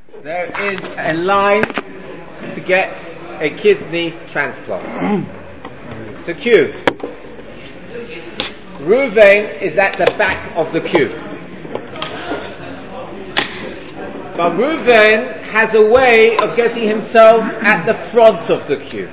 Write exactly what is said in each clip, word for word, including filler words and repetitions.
there is a line to get a kidney transplant. It's a queue. Reuven is at the back of the queue. But Reuven has a way of getting himself at the front of the queue.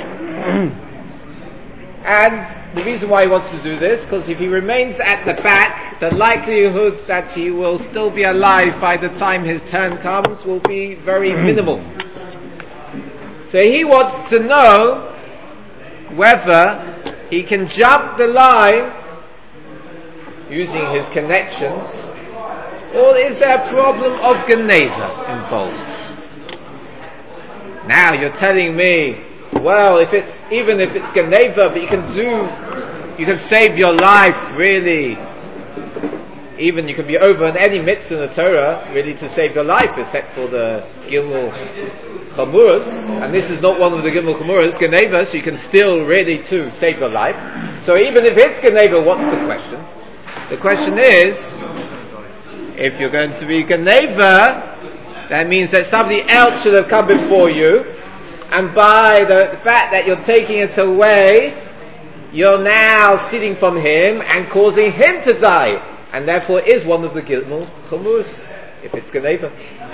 And the reason why he wants to do this, because if he remains at the back, the likelihood that he will still be alive by the time his turn comes will be very minimal. So he wants to know whether he can jump the line using his connections, or is there a problem of Geneva involved? Now you're telling me, well, if it's even if it's Geneva, but you can do, you can save your life, really. Even you can be over in any mitzvah in the Torah, really, to save your life, except for the Gimel Chamuras, and this is not one of the Gimel Chamuras, Geneva, so you can still really too save your life. So even if it's Geneva, what's the question? The question is, if you're going to be Geneva, that means that somebody else should have come before you, and by the fact that you're taking it away, you're now stealing from him and causing him to die, and therefore is one of the Gimel Chamuras, if it's Geneva.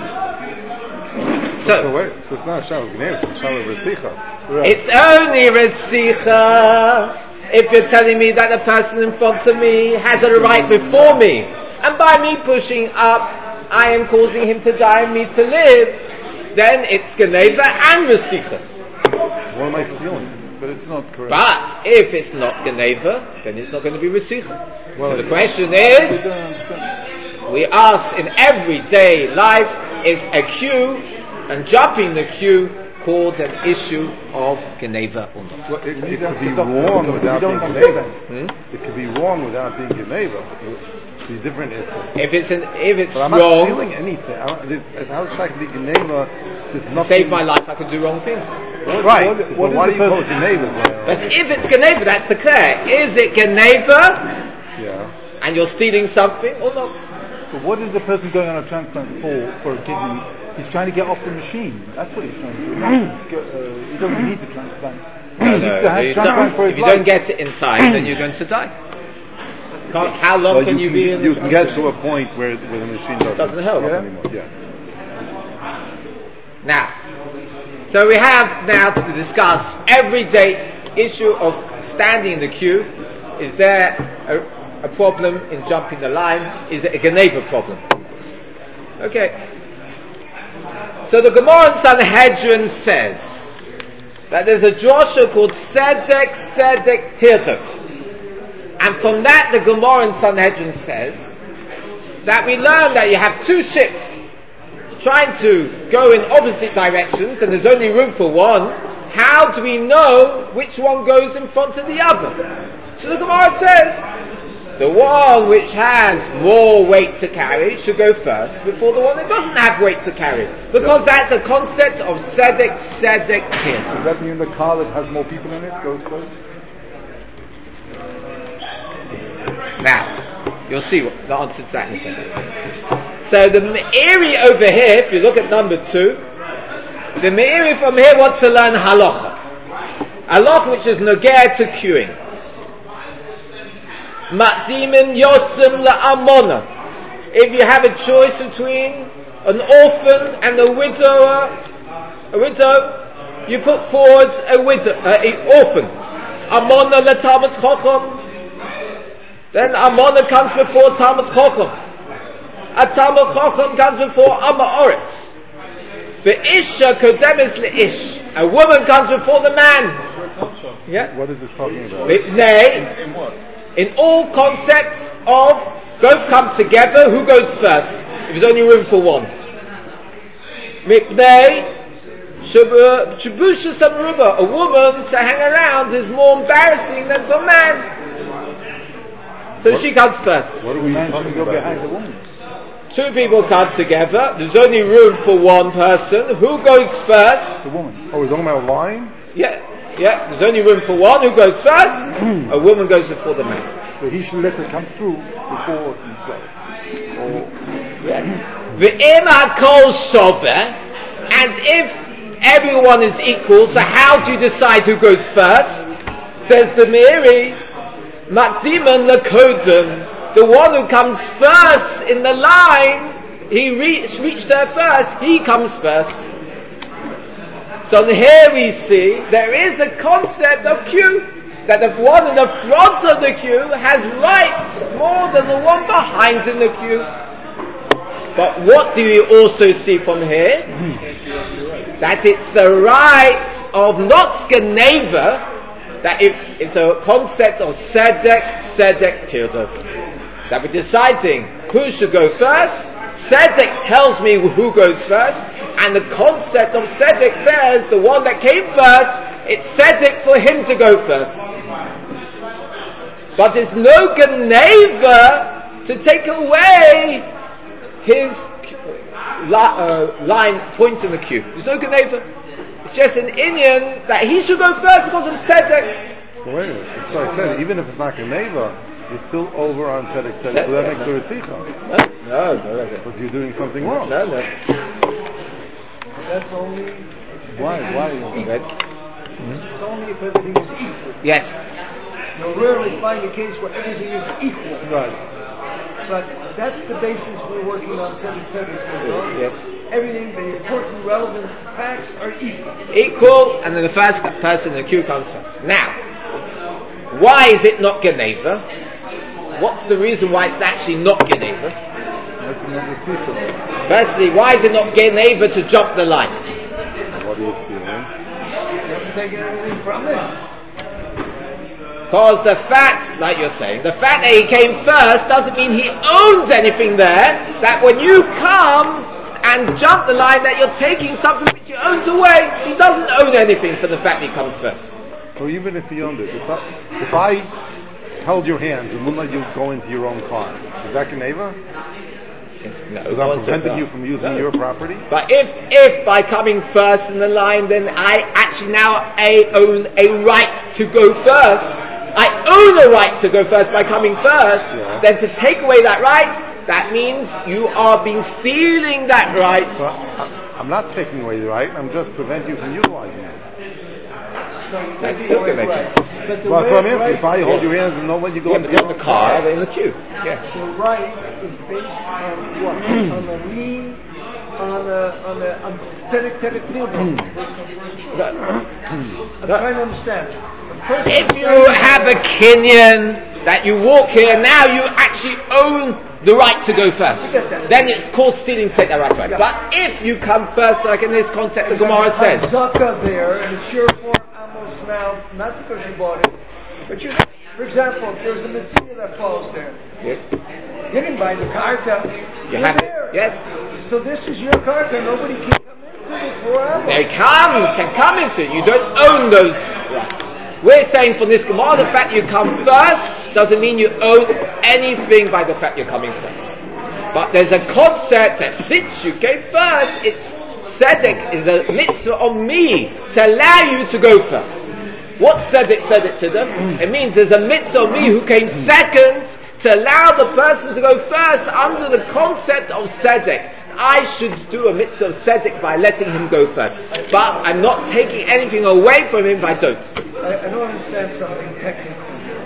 So, so, wait, so it's not a Shalom Geneva, it's a Shalom Retzicha. It's only Retzicha if you're telling me that the person in front of me has a right before me, and by me pushing up, I am causing him to die and me to live, then it's Geneva and Retzicha. What am I stealing? But it's not correct. But if it's not Geneva, then it's not going to be Retzicha. Well, so the question is, we ask in everyday life, is a queue and jumping the queue called an issue of Geneva or not? Well, it, it could be wrong without being Geneva. Hmm? It could be wrong without being Geneva. It's different. If it's an, if it's but I'm wrong, not feeling anything. How is it to be Geneva? To save my life, I could do wrong things. What, right. What, what, what do you call it Geneva? But if it's Geneva, that's the clear. Is it Geneva? Yeah. And you're stealing something or not? But what is the person going on a transplant for for a kidney? He's trying to get off the machine. That's what he's trying to do. uh, he doesn't need the transplant. No, no. You transplant for his if you life. Don't get it in time, then you're going to die. Can't, how long well, can you, you be in You the can get to a point where, where the machine doesn't, doesn't help yeah? anymore. Yeah. Now, so we have now to discuss everyday issue of standing in the queue. Is there a, a problem in jumping the line? Is it a Geneva problem? Okay. So the Gemara in Sanhedrin says that there's a drasha called Sedek Sedek Tirtov, and from that the Gemara in Sanhedrin says that we learn that you have two ships trying to go in opposite directions, and there's only room for one. How do we know which one goes in front of the other? So the Gemara says the one which has more weight to carry should go first before the one that doesn't have weight to carry, because that's a concept of Sedek Sedek Tirtov. Does that mean the car that has more people in it goes first? Now, you'll see what the answer to that in a second. So the Meiri over here, if you look at number two, the Meiri from here wants to learn halacha. Halacha which is nogea to queuing. Matzimin yosim la'amona. If you have a choice between an orphan and a widower, a widow, you put forward a widow, uh, an orphan. Amona le'talmid chacham. Then Amona comes before Talmud Chacham. A Talmud Chacham comes before Amma Oretz. The Isha kodemes le'ish. A woman comes before the man. Yeah. What is this talking about? Nay. In what? In all concepts of both come together, who goes first? If there's only room for one. Mipnei Shabusha Samaruba. A woman to hang around is more embarrassing than for a man. So what? She comes first. What are we man talking go about? behind the woman? Two people come together. There's only room for one person. Who goes first? The woman. Oh, we're talking about a line? Yeah. Yeah, there's only room for one. Who goes first? A woman goes before the man. So he should let her come through before himself. Or yeah. V'im hakol shover, and if everyone is equal, so how do you decide who goes first? Says the Meiri, Makdiman lekodem, the one who comes first in the line, he reached, reached there first, he comes first. So here we see, there is a concept of queue, that the one in the front of the queue has rights more than the one behind in the queue. But what do you also see from here? That it's the rights of not Geneva, that it, it's a concept of Sedek, Sedek, Tirdof. That we're deciding who should go first. Sedek tells me who goes first, and the concept of Sedek says the one that came first, it's Sedek for him to go first. But there's no Geneva to take away his uh, line points in the queue. There's no Geneva. It's just an Inyan that he should go first because of Sedek. Wait a minute. So I said, even if it's not Geneva, you're still over on Sedek Sedek. So that makes the Ritzicha. No, no, no. Because you're doing something wrong. No, no. That's only. Why? Why? Okay. It's only if everything is equal. Yes. You'll rarely find a case where everything is equal. Right. But that's the basis we're working on. Sedek Sedek. Yes. Everything, the important, relevant facts are equal. Equal, and then the first person in the queue comes first. Now, why is it not Geneva? What's the reason why it's actually not Geneva? That's another Ritzicha. Firstly, why is it not Geneva to jump the line? What are you stealing? You haven't taken anything from it. Because the fact, like you're saying, the fact that he came first doesn't mean he owns anything there. That when you come and jump the line, that you're taking something which he owns away. He doesn't own anything for the fact that he comes first. So even if he owned it, if I, if I held your hands and wouldn't let you go into your own car, is that Geneva? No, because I'm preventing you from using no. your property? But if, if by coming first in the line, then I actually now I own a right to go first. I own a right to go first by coming first. Yeah. Then to take away that right, that means you are being stealing that right. So I, I'm not taking away the right. I'm just preventing you from utilizing it. No, That's still away Geneva. right. But the Well, that's what I'm right, asking. If I hold Yes. your hands and don't let you go Yeah, into but your you're in the own car, they're in the queue. Yeah. the right is based on what? On the mean, on the on the on Tzedek Tzedek Nilbon. I'm trying to understand. The person If you have a Kenyan that you walk here, now you actually own the right to go first. Then it's called stealing, take that right away. Yeah. But if you come first, like in this concept the Gemara says, Hazaka there, and it's your for Amos now, not because you bought it, but you. For example, if there's a mitzvah that falls there, yes, you didn't buy the karka. you You're have it. there. Yes, So this is your karka. Nobody can come into it forever. they come, can come into it. You don't own those rights. We're saying from this Gemara, the fact you come first doesn't mean you own anything by the fact you're coming first. But there's a concept that since you came first, it's Sedek is a mitzvah on me to allow you to go first. What Sedek said it to them? It means there's a mitzvah on me who came second to allow the person to go first under the concept of Sedek. I should do a mitzvah of Sedek by letting him go first. But I'm not taking anything away from him if I don't. I, I don't understand something technical.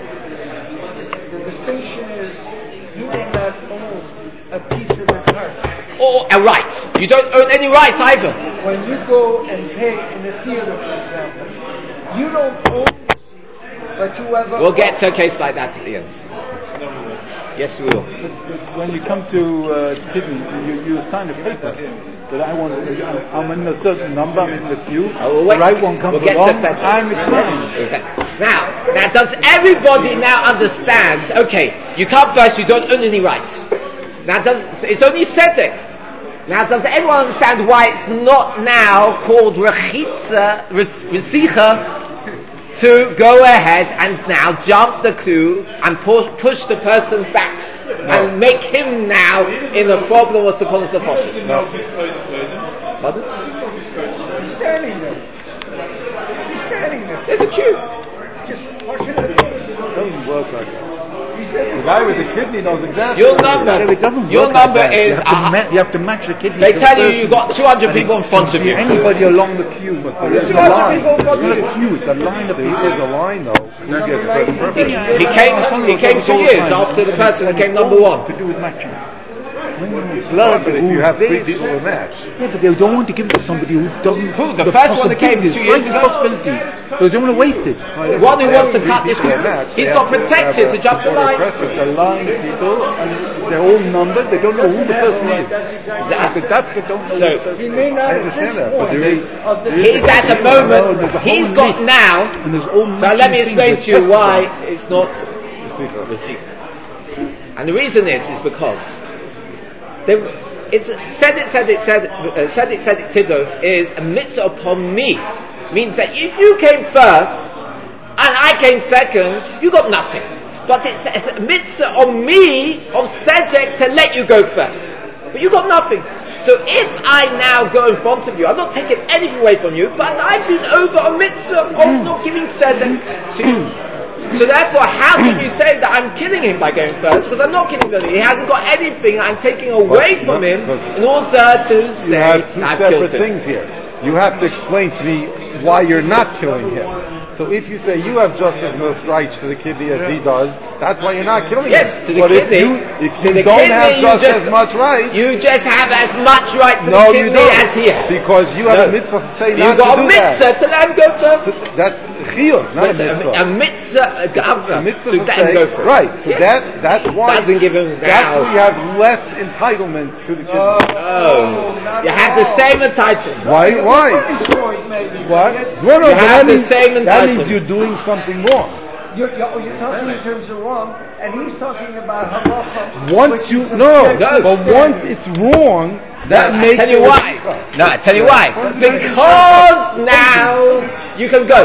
The distinction is you may not own a piece of the karka. Or a right. You don't own any right either. When you go and pay in a theater, for example, you don't own the seat, but you have a... We'll get to a case like that at the end. Yes, we will. But, but when you come to uh, kidney, you, you sign a paper that I want. I'm in a certain number. I'm in the queue. Oh, we'll the right one comes we'll get along. to that. I'm declining. Now, now, does everybody now understand? Okay, you come first. You don't own any rights. Now, does, it's only Sedek. Now, does everyone understand why it's not now called Rechitza, Resicha, to go ahead and now jump the queue and push, push the person back no. and make him now in a problem of Sekonos Nefashos? No. Pardon? He's standing there. He's standing there. There's a queue. Just pushing the queue. It doesn't work like that. The guy with the kidney knows exactly. Your what it number, is. But it doesn't your work like number that. is. You have, to uh, ma- you have to match the kidney. they to tell the you you've person. got two hundred And people in it front can of be you. Anybody along the queue. But There is two a hundred line. people in front It's of not you. a queue. It's a line of There people. is a line though. Who gets first purpose? He came. He came two years after the person who came number one. To do with matching. Blood, but if you have three people to match. Yeah, but they don't want to give it to somebody who doesn't. Who? The first one that came two years ago? Possibility. So they don't want to waste it. One who wants to cut this queue, he's got protected to jump the line. It's a line of people, and they're all numbered. They don't know who the person is. That's- But that they don't know So- who the person He is. may not I at understand this that, but point there is- of the He's at a No, moment. there's a He's whole got list. now. And there's all So let me matching explain things to you with why testimony. it's not the secret. And the reason is, is because there, it's said it, said it, said uh, said it, said it, tidov is a mitzvah upon me. Means that if you came first and I came second, you got nothing. But it's, it's a mitzvah on me of tzedek to let you go first. But you got nothing. So if I now go in front of you, I'm not taking anything away from you, but I've been over a mitzvah of not giving tzedek to you. So therefore, how can you say that I'm killing him by going first? Because I'm not killing him. He hasn't got anything I'm taking away from him in order to You say have two I've killed separate him. things here. You have to explain to me why you're not killing him. So if you say you have just as much rights to the kidney as he does, that's why you're not killing Yes, him. to the but kidney. if you, if to you the don't kidney, have you just, just as much right, You just have as much right to no, the you kidney don't, as he has. because you have No. a mitzvah to say You not got to a do mitzvah to let him go first. that. That's chiyuv, not a Listen, mitzvah. A, a mitzvah, a gavra, A mitzvah to to let say, him go first. right? So Yes. that that's why Doesn't give him that's now. where you have less entitlement to the kidney. Oh, you have the same entitlement. Why? Why? Destroyed, maybe. What? Yes. No, no, You but have that the means, same that means entitlement. you're doing something wrong. You're, you're, you're talking in terms of wrong, and he's talking about halacha. Once which you is no, objective but standard. once it's wrong, that No, I makes tell you it why. No, I tell you why. Because now you can go.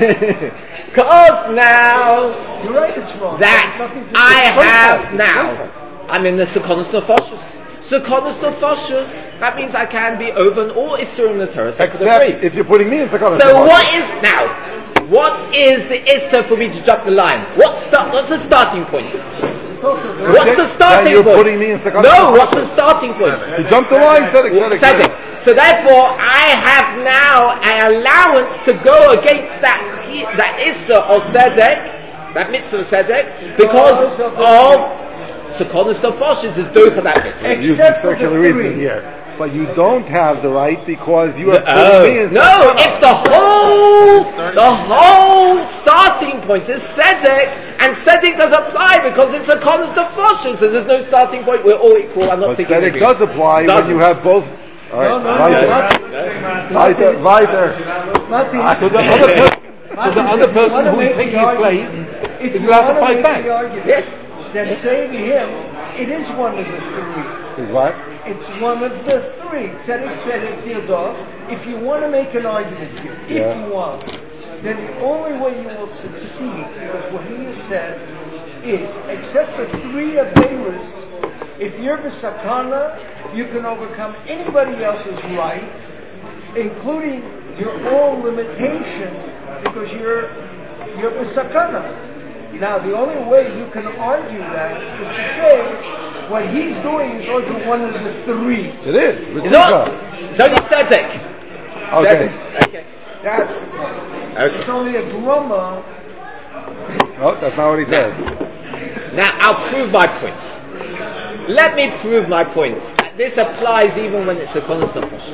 Because now You're right, it's wrong. that It's nothing to I do- have now, I'm in the Sekonos Nefoshes. Sekonos Nefoshes, that means I can be over an all Isser in the Torah, except for the Except free. if you're putting me in Sekonos. So what is now? What is the Isser for me to jump the line? What's, start, what's the starting point? It's also the What's the starting Then you're point? putting me in Sekonos. No, what's the starting point? You jump the line, Tzedek, Tzedek, Tzedek. Tzedek. So therefore, I have now an allowance to go against that that issa of tzedek, that mitzvah of tzedek, because of sekonos nefoshes is doing for that mitzvah. Using Except for the circular three. reasoning here. But you don't have the right because you are Oh, putting me in no, Sekonos. if the whole the whole starting point is tzedek, and tzedek does apply because it's a sekonos nefoshes, so there's no starting point. We're all equal. I'm not But thinking Tzedek anything. does apply when Doesn't. you have both. All right, No, no, weiter. no, Weiter, weiter. Nothing. So the other person, so the other person who is taking his place If is you allowed to want fight make back. the argument, Yes. then say to him, it is one of the three. Is what? It's one of the three. Tzedek, tzedek, dirdov. If you want to make an argument here, if Yeah. you want, then the only way you will succeed, because what he has said is, except for three Averas, if you're V'sakana, you can overcome anybody else's right, including your own limitations, because you're you're V'sakana. Now, the only way you can argue that is to say what he's doing is also one of the three. It is. It's not. It's only tzedek. Okay. Tzedek. Okay. That's the point. Okay. It's only a grumma. Oh, that's not what he said. Now, I'll prove my point. Let me prove my point. This applies even when it's a constant process.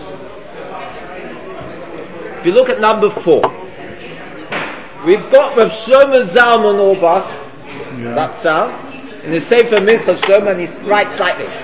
If you look at number four, we've got Rav Shlomo Zalman Auerbach, that's how, in the Sefer Minchas Shlomo, and he writes like this.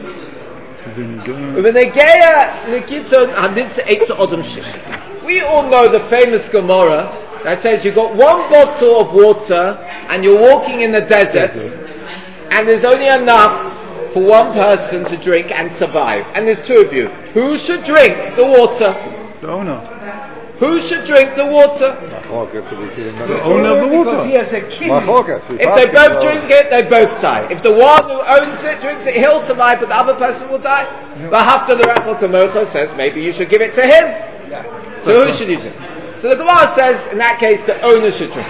We all know the famous Gemara that says you've got one bottle of water and you're walking in the desert and there's only enough for one person to drink and survive. And there's two of you. Who should drink the water? The owner. Who should drink the water? Machlokas, so we can The remember. owner of the Because he water. has a kidney. Machlokas, we If they talked both about- drink it, they both die. If the one who owns it drinks it, he'll survive, but the other person will die. But after the Rachel Kamocha says, maybe you should give it to him. So who should you drink? So the Gemara says, in that case, the owner should drink it.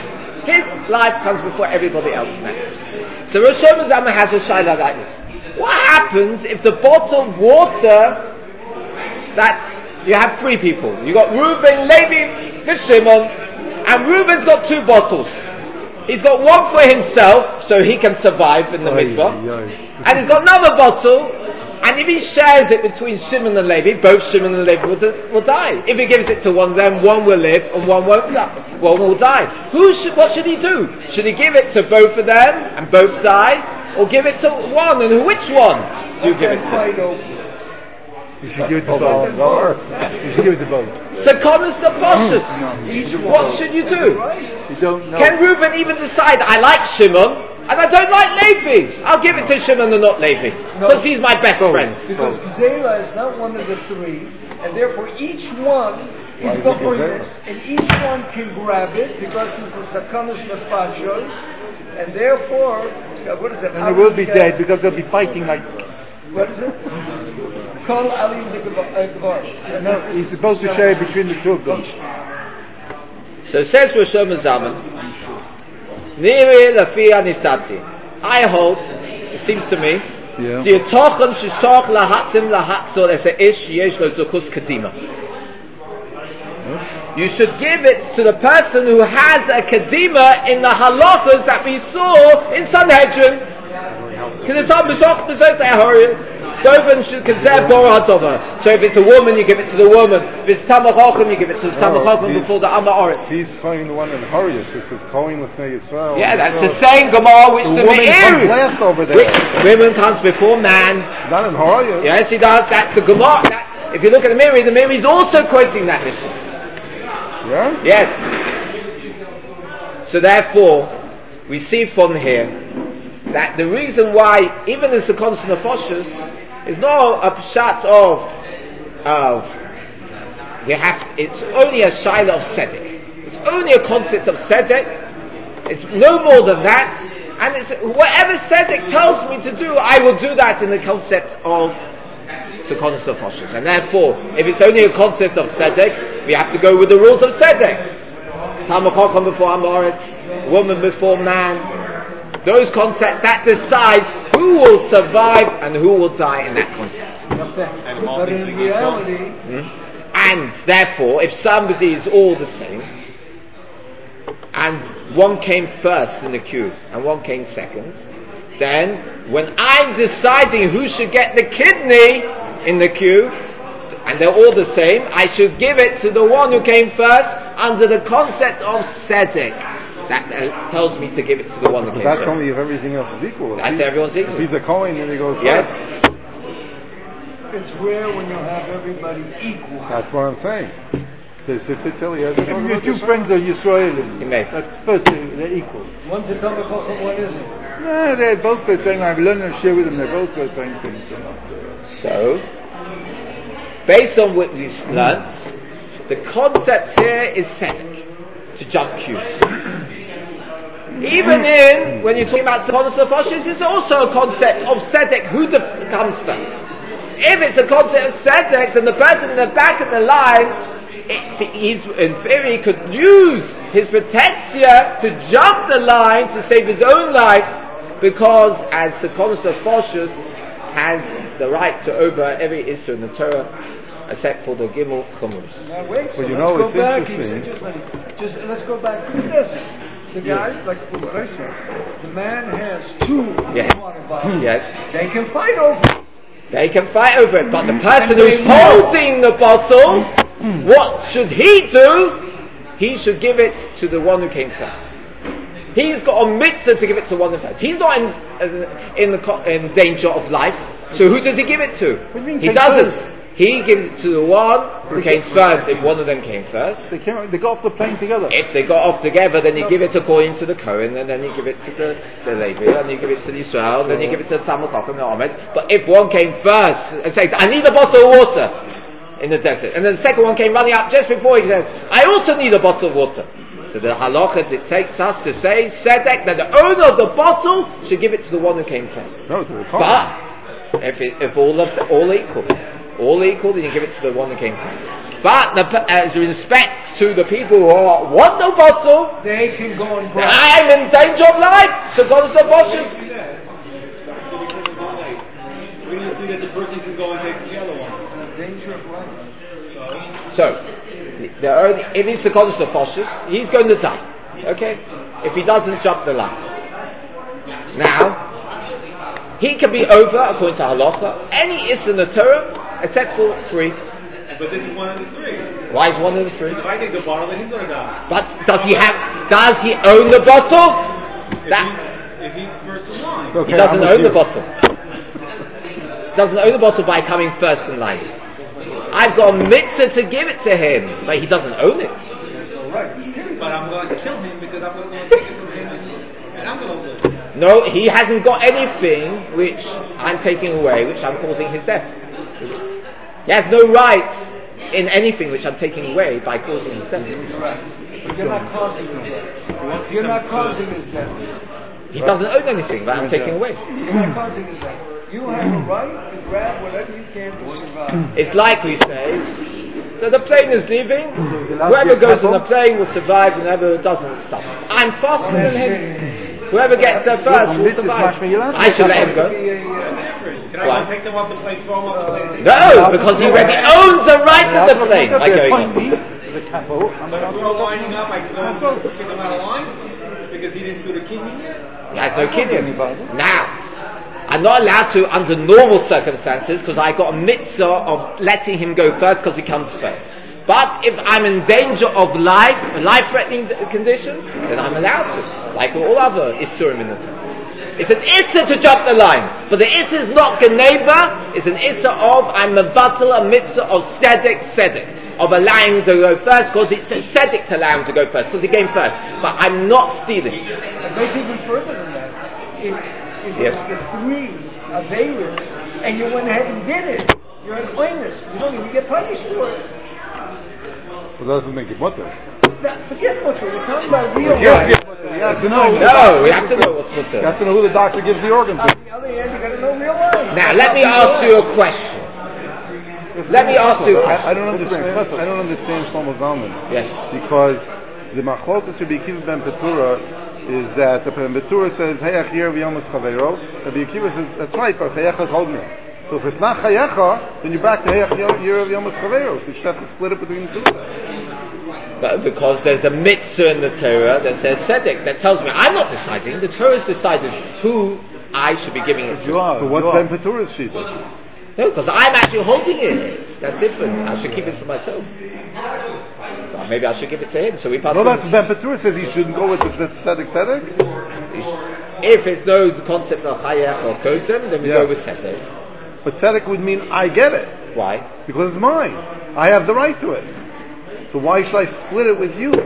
His life comes before everybody else next. So Rosh Hashanah has a shayla like this. What happens if the bottled water that you have three people? You got Reuben, Levi, and Shimon, and Reuben's got two bottles. He's got one for himself, so he can survive in the Oy, mikvah, oy, oy. and he's got another bottle. And if he shares it between Shimon and Levi, both Shimon and Levi will, will die. If he gives it to one of them, one will live and one won't die. One will die. Who should? What should he do? Should he give it to both of them and both die, or give it to one? And which one do you give it to? You should give it to both. You should give it to both. Seconus the Foshus. No. What should you do? You don't know. Can Reuben even decide, I like Shimon, and I don't like Levi? I'll give it to Shimon and not Levi, because he's my best So, friend. Because Gzela is not one of the three, and therefore each one is Bachoinis, and each one can grab it because he's a Sakanas Nefachos, and therefore, uh, what is it? And they will be dead because they'll be fighting like. What is it? Kol Alim Gvar. No, he's supposed to share between the two of them. So it says Rosh Hashanah, Niri Lafia Nistati. I hold, it seems to me, Yeah. Diatochen Shishach Lahatim Lahatzor as a Ish Yesh Lo Zuchus Kadima. You should give it to the person who has a Kadima in the halachas that we saw in Sanhedrin. So if it's a woman, you give it to the woman. If it's Tamachachim, you give it to the Tamachachim before the Amma Oretz. He's calling the one in Horius. If it's calling with Yisrael. Yeah, that's the same Gemara which the, the woman comes Meir. last over there. Which women comes before man. Not in Horius. Yes, he does. That's the Gemara. That, if you look at the Meir, the Meir is also quoting that mission. Yeah? Yes. So therefore, we see from here that the reason why even in the constant of Foshus is not a pshat of of we have it's only a shaila of tzedek. It's only a concept of tzedek. It's no more than that. And it's whatever tzedek tells me to do, I will do that in the concept of the concept of Foshus. And therefore, if it's only a concept of tzedek, we have to go with the rules of tzedek. Tamachacham before Amoritz, woman before man. Those concepts that decides who will survive and who will die in that concept. But in reality, hmm? And therefore, if somebody is all the same, and one came first in the queue and one came second, then when I'm deciding who should get the kidney in the queue, and they're all the same, I should give it to the one who came first under the concept of tzedek. That uh, tells me to give it to the one that But came that's first. only if everything else is equal. If That's he- everyone's equal. If he's a Kohen and he goes Yes. first. it's rare when you have everybody equal. That's what I'm saying. There's fifty till he has If your two friends are Yisraelim, You may. that's first thing, they're equal. One's a Tamachachim, one isn't. No, they're both the same. I've learned to share with them. They're both the same thing. So, So, based on what we've learnt, the concept here is tzedek, to jump queue. Even in, when you're talking about the concept of Foshus, it's also a concept of tzedek, who de- comes first. If it's a concept of tzedek, then the person in the back of the line, it, he's, in theory, could use his protection to jump the line to save his own life, because as the concept of Foshus has the right to over every issue in the Torah, except for the Gimel Chumrus. Now wait, so Well, you let's know, go it's back. interesting. Just, just let's go back to the desert. The guy, like what I said, the man has two Yes. water bottles. Yes. They can fight over it. They can fight over it, but the person And who's they know. holding the bottle, what should he do? He should give it to the one who came first. He's got a mitzvah to give it to one who first. He's not in in, the, co- in danger of life. So who does he give it to? What do you mean He came doesn't. first? He gives it to the one who came first. If one of them came first, they came. They got off the plane together. if they got off together, then you give it according to the Kohen, and then you give it to the, the Levi, and you give it to the Israel, and then you give it to the Tamachach and the Ometz. But if one came first and said, I need a bottle of water in the desert, and then the second one came running up just before he said, I also need a bottle of water. So the halacha dictates us to say, Tzedek, that the owner of the bottle should give it to the one who came first. No, to the Kohen. But if it, if all of all equal, all equal, then you give it to the one that came first. But the, as respect to the people who are, want no bottle, they can go and grab. I'm in danger of life. So God is the boshes. We didn't see that the person can go and take the other one. Danger of life. So, the only, if he's the Kodesh of Foshes, he's going to die. Okay? If he doesn't jump the line. Now, he can be over, according to Halacha, any is in the Torah, except for three. But this is one of the three. Why is one of the three? If I take the bottle, then he's going to die. But does he have, does he own the bottle? If, That, he, if he's first in line. Okay, he doesn't I'm with own you. the bottle. Doesn't own the bottle by coming first in line. I've got a mitzvah to give it to him, but he doesn't own it. But I'm going to kill him because I'm going to take it from him and, and I'm going to live. No, he hasn't got anything which I'm taking away, which I'm causing his death. He has no rights in anything which I'm taking away by causing his death. You're not causing his death. You're not causing his death. He doesn't own anything that I'm taking away. He's not causing his death. You have a right to grab whatever you can to survive. It's like we say, so the plane is leaving, whoever goes on the plane will survive, and whoever doesn't doesn't. I'm faster than him. Whoever gets there first will survive. I should let him go. Can I Why? go take them off the plane, throw them off the plane? No, because he already owns the right to the plane. By going on. If we're all lining up, I can go and kick them out of line because he didn't do the kinyan yet? He has no kinyan. Now, I'm not allowed to under normal circumstances because I got a mitzvah of letting him go first because he comes first. But if I'm in danger of life, a life-threatening condition, then I'm allowed to, like all other Isurim in the Torah. It's an Issa to jump the line, but the Issa is not Geneva, it's an Issa of, I'm mevatel a mitzvah of Sedek Sedek, of allowing him to go first, because it's a Sedek to allow him to go first, because he came first. But I'm not stealing. It goes even further than that. If, if Yes. it's the three Averas, and you went ahead and did it, you're in blindness. You don't even get punished for it. Well, that doesn't make it mutter. Now, forget what we're talking about real Yeah, life. you have to know. No, we have to know what's what's You have to know who the doctor gives the organ On to. the other hand, you got to know real life. Now, let me ask you a question. Let me ask you a I, I question. don't understand. I don't understand Shlomo Zalman. Yes. Because the machlokas Rabbi Akiva ben Petura is that the Ben Petura says Hayach Yer v'Yomas Chaveiro. Rabbi Akiva says that's right, but Hayecha told me. So if it's not Hayecha, then you're back to Hayach Yer v'Yomas Chaveiro. So you should have to split it between the two of them. But because there's a mitzvah in the Torah that says Sedek, that tells me I'm not deciding. The Torah has decided who I should be giving it to. You are. So what's you are. Ben Petura's shita? No, because I'm actually holding it. That's different. I should keep it for myself. Well, maybe I should give it to him. So we pass. No, him. that's Ben Petura says you shouldn't go with the tzedek tzedek. If it's no concept of Hayech or Kotem, then we Yeah. go with Sedek. But tzedek would mean I get it Why? because it's mine. I have the right to it. So why should I split it with you?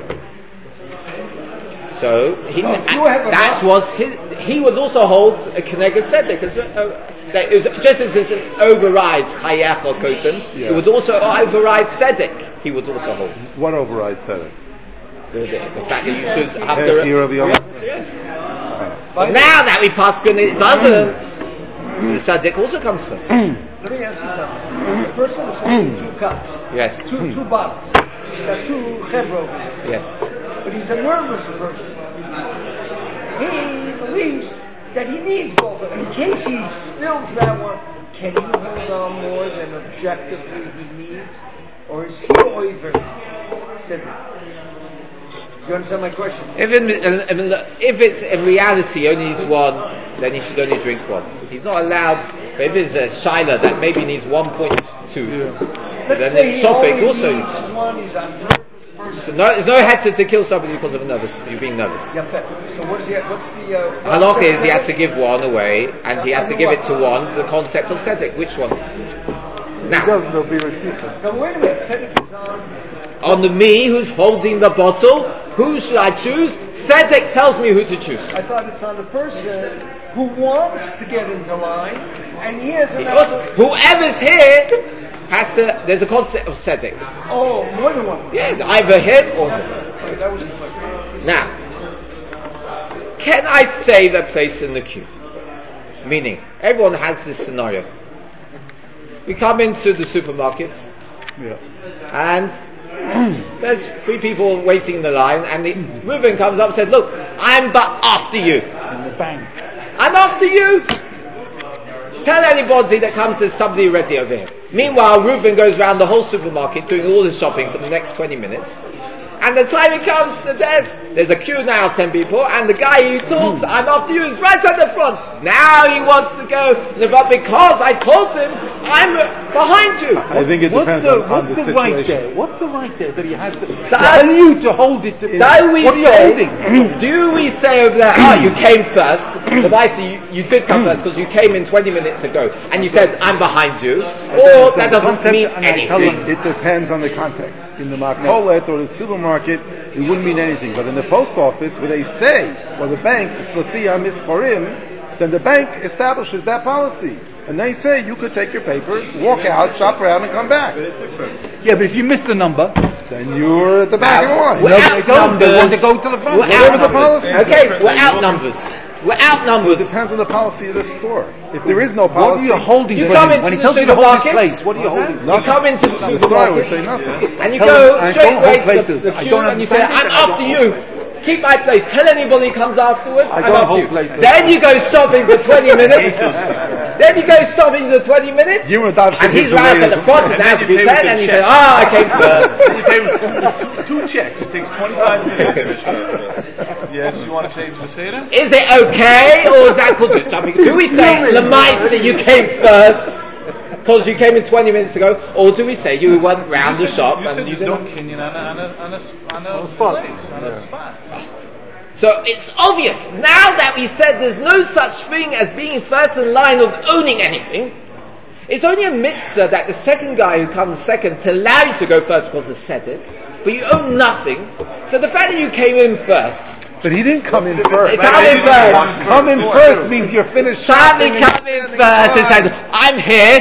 So he, No, if you have a that right- was his. He would also hold a Keneged Sedek. As, uh, that is, just as it overrides Hayech or Kotem, Yeah. it would also override Sedek. He would also hold What overrides tzedek? the, the, the fact that you should have Hayech to. Yer v'Yomas. Yeah. But now that we pass Gun, it doesn't. So the Sedek also comes first. Let me ask you something. The person is holding two cups, Yes. two two bottles. He's got two chevro, Yes. but he's a nervous person. He believes that he needs both of them. In case he spills that one, can he hold on more than objectively he needs? Or is he over Siddur? You understand my question? If, in, if it's in reality only needs one, then he should only drink one. He's not allowed. But if it's a shaila that maybe needs one point two, so then Let's say it's he Sophic only also. needs one, he's a nervous person. So no, there's no heter to kill somebody because of a nervous. You being nervous. Yeah, fair. So what's the what's the uh, Halach is he has to give one away, and he has to give it to one. The concept of Sedek, which one? Now, There'll be retzitha. Now wait a minute. Sedek is on. on the me who's holding the bottle, who should I choose? Sedek tells me who to choose. I thought it's on the person who wants to get into line, and he has Because another. whoever's here has to. There's a concept of Sedek. Oh, more than one. Yeah, either him or him. Right, that was the question. Now, can I save a place in the queue? Meaning, everyone has this scenario. we come into the supermarket, Yeah. and there's three people waiting in the line, and the, Reuben comes up and said, look, I'm but after you. In the bank. I'm after you. Tell anybody that comes, there's somebody ready over here. Meanwhile, Reuben goes around the whole supermarket doing all his shopping for the next twenty minutes. And the time he comes to the desk, there's a queue now of ten people, and the guy who talks, I'm after you, is right at the front. Now he wants to go, but because I told him, I'm behind you. I think it What's depends the, on, what's on the, the right situation. there? What's the right there that he has to That- tell you to hold it to Do we What are you say, holding? do we say over there, oh, you came first, the vice, you, you did come first because you came in twenty minutes ago, and you said, I'm behind you, or that doesn't mean anything. It depends on the context. In the market or the supermarket, it wouldn't mean anything. But in the post office, where they say, or the bank, it's Latia Misforim, then the bank establishes that policy. And they say you could take your paper, walk out, shop around, and come back. Yeah, but if you miss the number, Then you're at the back of the line. We're they don't. They want to go to the front. We're Whatever the outnumbers. policy. Okay, we're outnumbers. We're It outnumbers. depends on the policy of the store. If there is no What policy, are you holding You for come him? into When he the tells you to hold his supermarket, place, what are you holding? You come into the the store would supermarket, say nothing. and you Tell go them, I straight don't away hold to the, places. the I queue don't and you say, understand I'm it. I after don't you. Keep my place. Tell anybody who comes afterwards, I I'm don't after hold you. places. Then you go shopping for twenty minutes. Then you go shopping for twenty minutes. You were adopted And he's his right way at the as- front, and And then now you you pay with said, the and you check. say, ah, I came first. Then you pay with two, two checks. It takes twenty-five minutes. Yes, you want to say Maseda? Is it okay, or is that called jumping? Do we say, Lamite, that you came first? Because you came in twenty minutes ago, or do we say you went round the shop You and said you there's didn't? no Kenyan on a, on a, on a, on a, On a spot. place, on a spot. So it's obvious, now that we said there's no such thing as being first in line of owning anything, it's only a mitzvah that the second guy who comes second to allow you to go first because it's said it, but you own nothing. So the fact that you came in first, But he didn't come in first. It's come in first. Come in first means you're finished Charlie shopping and come in standing first and in said, line. I'm here,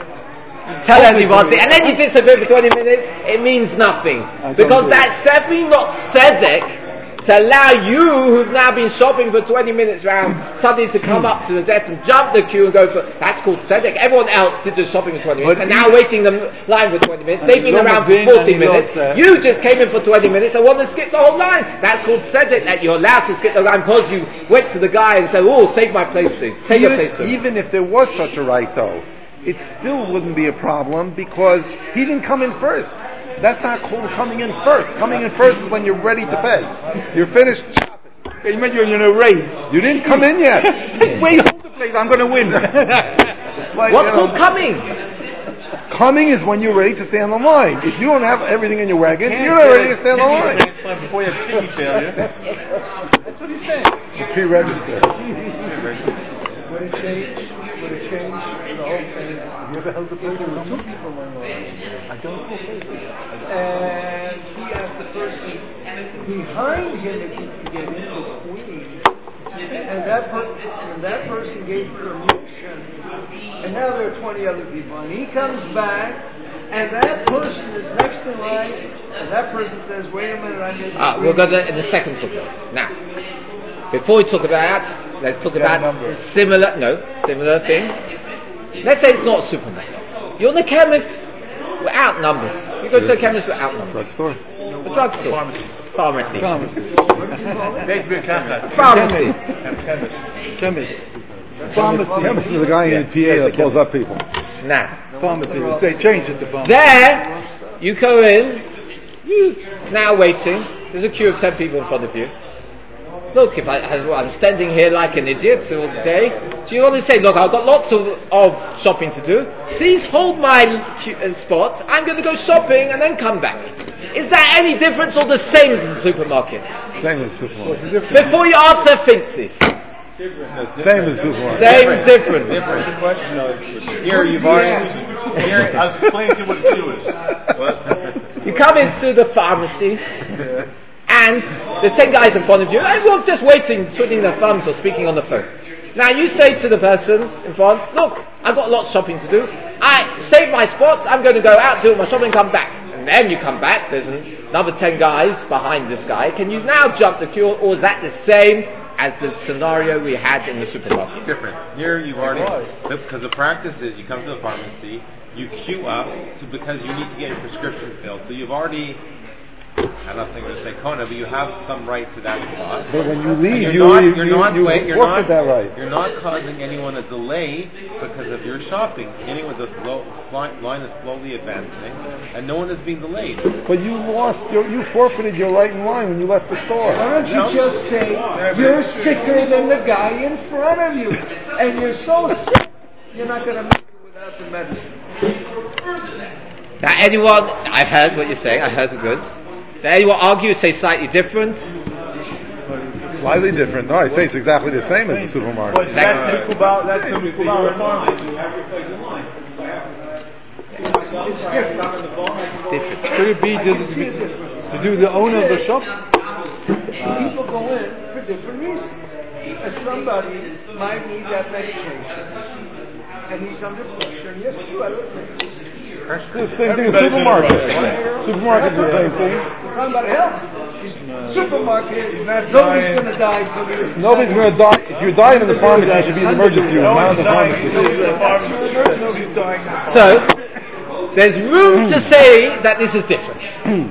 tell anybody, and then you disappear for twenty minutes, it means nothing. don't Because do it. that's definitely not tzedek to allow you, who've now been shopping for twenty minutes round, suddenly to come up to the desk and jump the queue and go for, that's called tzedek. Everyone else did the shopping for twenty minutes, But and now waiting the line for twenty minutes. And They've been Lom around was for in forty and he minutes. lost there. You just came in for twenty minutes and want to skip the whole line. That's called tzedek, that you're allowed to skip the line because you went to the guy and said, oh, save my place please. Take your place, sir. Even, even if there was such a right, though, it still wouldn't be a problem because he didn't come in first. That's not called coming in first. Coming in first is when you're ready to pay. You're finished shopping. You meant you're in a race. You didn't come in yet. Wait, hold the place. I'm going to win. Like, What's you know, called coming? coming is when you're ready to stand on the line. If you don't have everything in your wagon, you're not ready to stand on the line. Transplant before you have kidney failure. That's what he's saying. Pre-register. Would it change? Would it change the whole thing? Have you ever held the place? There were two people in line, I don't hold places. and he asked the person behind him if he could get in between, and that per- and that person gave permission, and now there are twenty other people, and he comes back, and that person is next in line, and that person says, "Wait a minute, I'm in." Ah, we'll go to, in the second talk. Now, before we talk about that, let's talk about similar, no, similar thing. Let's say it's not a supermarket. You're in the chemist, we're outnumbers. You go to the chemist, we're outnumbers. Drugstore. The drugstore. Pharmacy. Pharmacy. Pharmacy. They'd be a chemist. Pharmacy. Chemist. Chemist. Pharmacy. Chemist is the guy in P A that pulls up people. Now, Pharmacy. They changed it to pharmacy. there, you go in, you, now waiting, there's a queue of ten people in front of you. Look, if I, I'm standing here like an idiot all day, so you want to say, look, I've got lots of, of shopping to do, please hold my queue, uh, spot, I'm going to go shopping and then come back. Is that any difference or the same as the supermarket? Same as supermarket. Before you answer, think this. Same as supermarket. Same difference. Different question. Here you've already. Here I was explaining to you what a queue is. What? You come into the pharmacy, and there's ten guys in front of you, everyone's just waiting, twiddling their thumbs or speaking on the phone. Now you say to the person in front, look, I've got lots of shopping to do, I save my spots, I'm going to go out, do my shopping, come back. And then you come back, there's another ten guys behind this guy, can you now jump the queue, or is that the same as the scenario we had in the supermarket? Different. Here you've already, because the practice is you come to the pharmacy, you queue up to, because you need to get your prescription filled. So you've already, I'm not saying to say Kona, but you have some right to that spot. But when you leave, you're you not, you, you're you, not, you wait, you're forfeit not, that right. You're not causing anyone a delay because of your shopping. Anyone, the slow, sli- line is slowly advancing, and no one is being delayed. But you lost, your, you forfeited your right in line when you left the store. Why don't you No. just say, you're sicker than the guy in front of you, and you're so sick, you're not going to make it without the medicine. Now, anyone, I heard what you're saying, I heard the goods. Now, anyone argue, say slightly different? Slightly different. No, I say it's exactly the same as the supermarket. Well, that's the Mikubal, that's the Mikubal pharmacy. You have your place in line. So I have to- It's different. Different. Could it be I to, can see a difference. to do the owner of the shop? People go in for different reasons. As somebody might need that medication, and he's under pressure, and he has to do other things. It's the same thing as supermarket. Supermarket is the same thing. We're talking about health. He's supermarket. He's not Nobody's dying. going to die from it. Nobody's going to die. If you're dying in the pharmacy, it should be in the emergency room, No not one's in the dying. pharmacy. Nobody's in the pharmacy. Nobody's dying. So, there's room to say that this is different.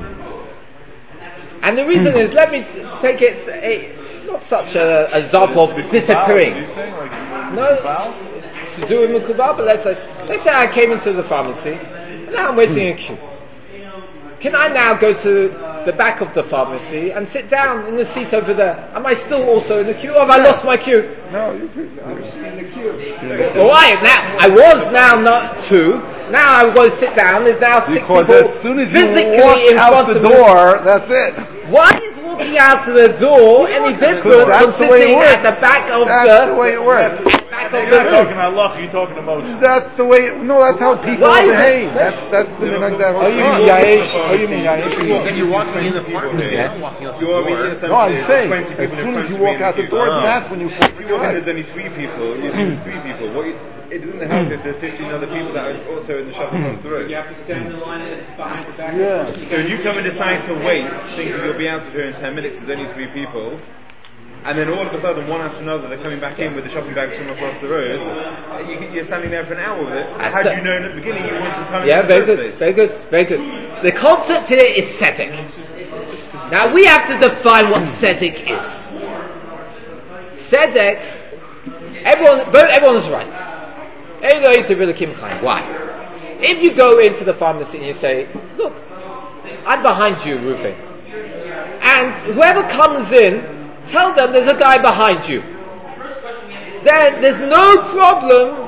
And the reason is, let me t- take it, a, not such a, a example of disappearing. No, it's to do with Mukubal, but let's say, let's say I came into the pharmacy, and now I'm waiting in a queue. Can I now go to the back of the pharmacy and sit down in the seat over there? Am I still also in the queue, or have I lost my queue? No, you I'm in the queue. Well, I am now. I was now not two. Now I've got to sit down. There's now six Because people as soon as you physically walk in out front the of me. door, that's it. Why is walking out to the door any different That's from the way it sitting works. at the back of That's the, the way it works. back of You're the not room? talking Allah, you're talking emotion. That's the way. No, that's how people Why is it- behave. That's that's the like that. Oh, you mean Yaesh? Oh, you mean Yaesh? Then you're walking in the pharmacy. You're not walking out the You're door. meeting No, I'm saying twenty as people in soon as front you of walk in out the queue. door, Oh. that's when you. If you walk in, there's only three people. You see there's three people. What you, it doesn't help if there's fifteen other people that are also in the shop across the road. You have to stand in line behind the back. Yeah. So if you come and decide to wait, thinking you'll be out of here in ten minutes, there's only three people, and then all of a sudden, one after another, they're coming back in with the shopping bags from across the road, you, you're standing there for an hour with it. Had you known at the beginning you wanted to come in Yeah, in the very first good, place? very good, very good. The concept here is tzedek. Now we have to define what tzedek is. Tzedek, everyone, both, everyone's right. Why? If you go into the pharmacy and you say, look, I'm behind you, Reuven, and whoever comes in, tell them there's a guy behind you. Then there's no problem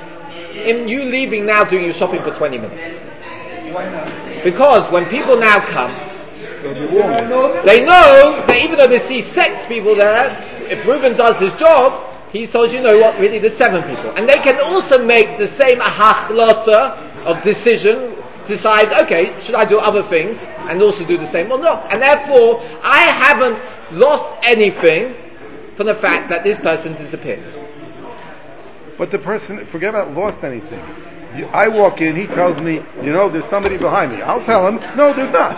in you leaving now doing your shopping for twenty minutes. Why not? Because when people now come, You don't know them? they know that even though they see six people there, if Reuben does his job, he says, you know what, really there's seven people. And they can also make the same hachlata of decision, decide, okay, should I do other things, and also do the same or not. And therefore, I haven't lost anything from the fact that this person disappears. But the person, forget about lost anything. You, I walk in, he tells me, you know, there's somebody behind me. I'll tell him, no, there's not.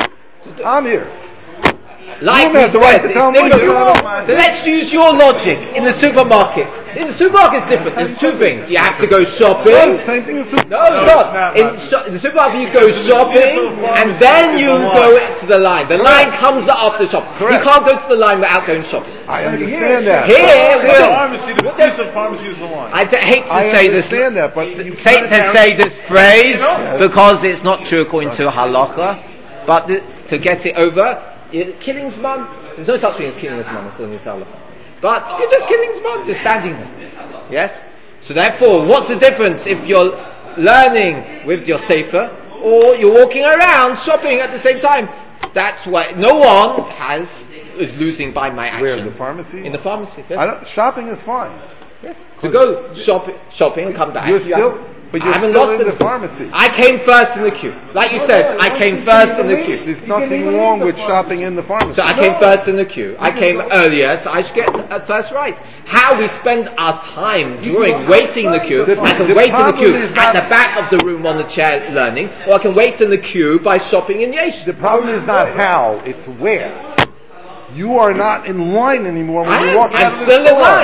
I'm here. Like You we have the right said, to it's tell me different. you are. So let's use your logic in the supermarket. In the supermarket, it's different. There's two things. You have to go shopping. No, same thing as super- No, it's not. In, sho- in the supermarket, you go shopping, and then you go to the line. The line comes after shopping. You Correct. can't go to the line without going shopping. I understand that. Here, The well, pharmacy, the what piece does- of pharmacy is the line. I d- hate to I say this. understand that, but you Hate to say this phrase because it's not true according to halacha, but the, to get it over, you, killing zman. There's no such thing as killing zman according to halacha. But you're just killing zman, just standing there. Yes. So therefore, what's the difference if you're learning with your sefer or you're walking around shopping at the same time? That's why no one has is losing by my action. Where, in the pharmacy? In the pharmacy. Yes. I don't, shopping is fine. Yes. To go shop, shopping and come back. You're you still, haven't- but I you're haven't still lost in it. the pharmacy. I came first in the queue. Like you said, I came first in the queue. There's You can nothing even wrong leave with the shopping in the pharmacy. So I came first in the queue. I came earlier, so I should get a first right. How we spend our time during waiting in the queue, The- I can the wait in the problem queue is at not- the back of the room on the chair learning, or I can wait in the queue by shopping in Yesh. The problem is not how, it's where. You are not in line anymore when I you am. walk I'm into still the in store. line.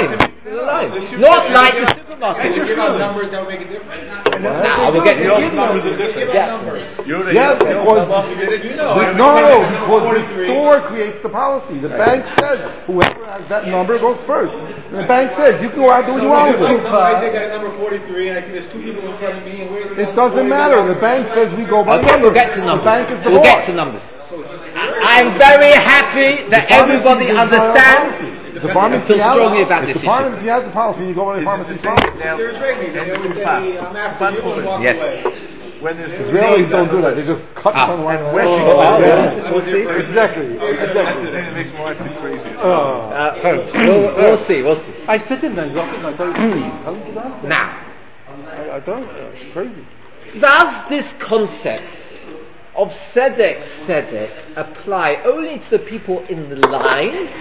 in the line. Not like the supermarket. If you give out numbers, that would make a difference. Nah, we'll get to Give numbers. numbers. Give Yes. out numbers. Yes, because You know. the, no, because the store creates the policy. The bank says whoever has that number goes first. And the bank says you can go out and do what you want with it. I think I got number forty-three, and I see there's two people in front of me, and where's the It doesn't matter. The bank says we go by Okay, numbers. we'll get to The numbers. bank is the We'll boss. get to numbers. I'm very happy that everybody understands The pharmacy feels has, strongly about if this the pharmacy has the policy, you go by the pharmacy policy. They're trading. They always say, I'm after you, and walk Yes. away. When there's Israelis don't do that. They just cut Ah. from one Oh, way. oh, oh, Yeah. we'll see. Exactly. That's Exactly. the thing that makes my wife be crazy. Oh. Uh, we'll, we'll see, we'll see. I sit in those office and I tell you, please, don't give up. Now, I, I don't. It's crazy. does this concept of Sedek Sedek apply only to the people in the line,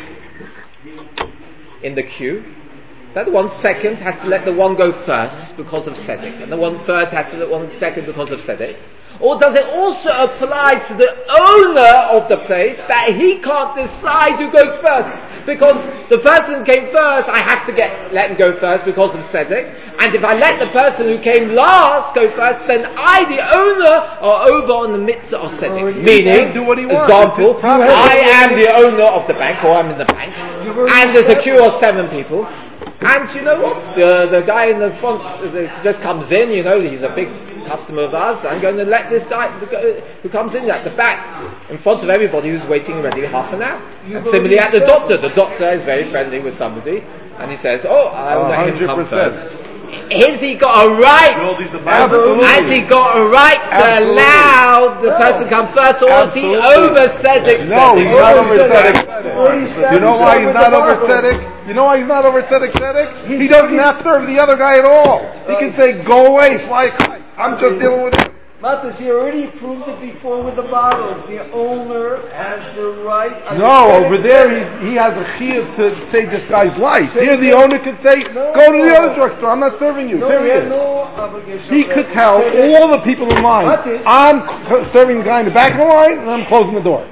in the queue? That the one second has to let the one go first because of Sedek, and the one third has to let one second because of Sedek? Or does it also apply to the owner of the place that he can't decide who goes first? Because the person who came first, I have to get let him go first because of Sedek. And if I let the person who came last go first, then I, the owner, are over on the mitzvah of Sedek. Meaning, do what he wants. example, It's his property. I am the owner of the bank, or I'm in the bank, and there's a queue of seven people. And you know what? The the guy in the front uh, just comes in. You know, he's a big customer of ours. I'm going to let this guy who comes in at the back, in front of everybody who's waiting already half an hour. And similarly at the doctor, the doctor is very friendly with somebody, and he says, "Oh, I will let him come first." Has he got a right? Absolutely. Has he got a right to Absolutely. allow the person to come first, or is he Absolutely. over Sedek? No, he's not over Tzedek. Already You know why he's not over Tzedek? Tzedek? You know why he's not over Tzedek Tzedek? He doesn't have to serve the other guy at all. He can say, go away, fly a kite. I'm just dealing with him. Matas, he already proved it before with the bottles. The owner has the right. No, over there he, he has a chiyuv to save this guy's life. Here the owner could say, No. go to the other drugstore, I'm not serving you, No, he had period. no obligation. He of could that. tell Say that- all the people in line, Matis. I'm c- serving the guy in the back of the line and I'm closing the door.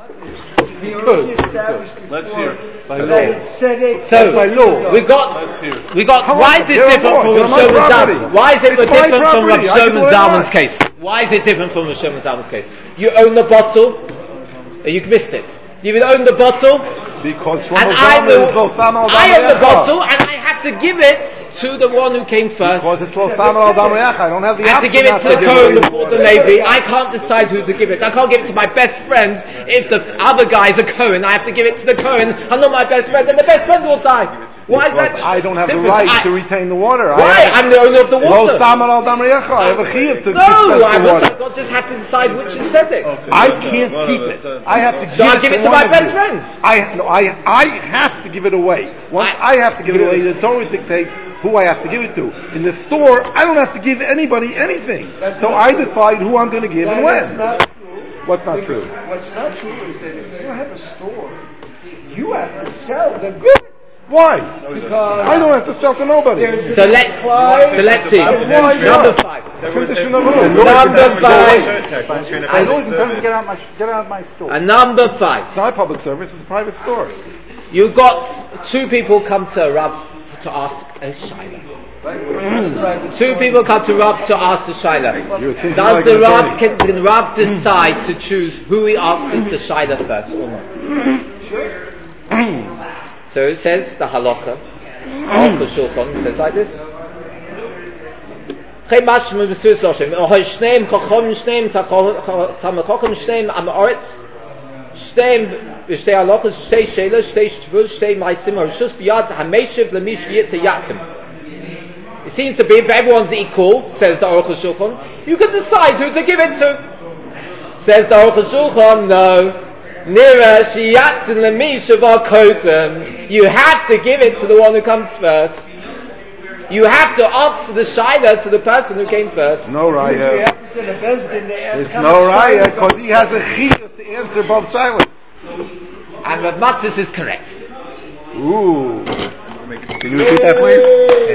He already established Let's before hear it. By that law. it's Tzedek. So By law. we got, Let's hear it. we got. How Why much? is this They're different from on board. Rav They're my Shlomo property. Zalman? Why is it It's my different from Rav property. I can do Shlomo what I Zalman's want. case? Why is it different from Rav Shlomo Zalman's case? You own the bottle. uh, You missed it. You own the bottle, Because and Shlomo I Zalman will. is lo Samo I own the Dam bottle, and I have to give it to the one who came first. Because it's lo Samo Dam I don't have the I have to option give it not to the give Kohen away. before the Levi. I can't decide who to give it. I can't give it to my best friend if the other guy is a Kohen. I have to give it to the Kohen. I'm not my best friend, and the best friend will die. Why is that? Because I don't have the different? right I- to retain the water. Why? I have I'm the owner of the Lo water. Samo Dam I have a chiyuv to No, dispense I the would water. not just have to decide which is Sedek. I can't keep it. I have to So give I it give to it to one my of best you. friends. I no, I I have to give it away. Once I, I- have to give it away, the Torah dictates who I have to give it to. In the store, I don't have to give anybody anything. So I decide who I'm going to give and That is when. not true. What's not true? What's not true is that if you have a store, you have to sell the goods Why? because I don't have to sell to nobody. there's So let's so let's see. Why Number not? five. Condition of who? Number five. I always tell them to get out my get out of my store. And number five. It's not a public service, it's a private store. You got two people come to Rav to ask a shaila. Two people come to Rav to ask the shaila. You're thinking Does like the an Rav attorney. can, can Rav decide to choose who he asks the shaila first or not? So it says the halacha. Aruch HaShulchan says like this. Shneim chacham, shneim tamachacham, shneim am aretz, shneim b'shtei halachos, shtei sheila, shtei shtvus, shtei ma'asim harishus b'yad hameshiv l'mish yitze yatim. It seems to be if everyone's equal, says the Aruch HaShulchan, you can decide who to give it to. Says the Aruch HaShulchan, no. Nira shiyatzin l'mishav kotem. You have to give it to the one who comes first. You have to answer the shaila to the person who came first. No usually raya. happens in a bezdin. They ask There's how no much raya time because he has a chiyuv to answer both silent. And Rav Matzis is correct. Ooh. Can you repeat that, please?